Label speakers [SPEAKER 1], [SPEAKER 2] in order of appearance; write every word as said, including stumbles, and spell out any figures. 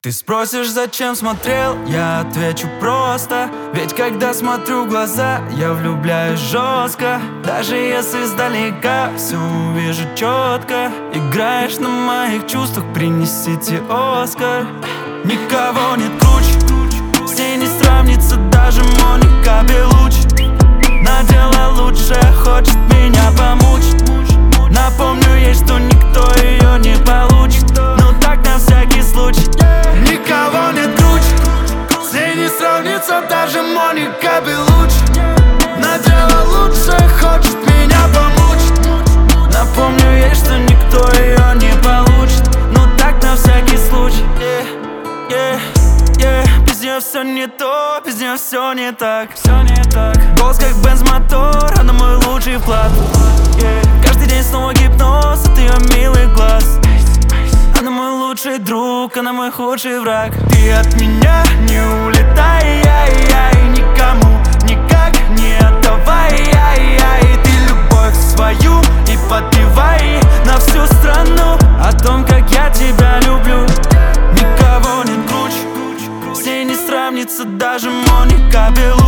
[SPEAKER 1] Ты спросишь, зачем смотрел, я отвечу просто. Ведь когда смотрю в глаза, я влюбляюсь жестко. Даже если издалека все увижу четко. Играешь на моих чувствах, принесите Оскар. Никого нет круче, с ней не сравнится даже Моника Белуччи. Надела лучше, хочет меня помучить. Напомню ей, что никто ее не получит. Ну так на всякий случай. Никого нет круче, с ней не сравнится даже Моника Белуччи. Надела лучше, хочет меня помучить. Напомню ей, что никто ее не получит. Ну так на всякий случай. yeah, yeah, yeah. Без нее все не то, без нее все не так. Все не так. Голос как бенз-мотор, она мой лучший вклад. yeah. Каждый день снова гипноз от ее милых глаз. Она мой лучший друг, она мой худший враг. Ты от меня не улетай, ай-яй, никому никак не отдавай, ай-яй. Ты любовь свою и подпевай на всю страну о том, как я тебя люблю. Никого нет круче, с ней не сравнится даже Моника Белуччи.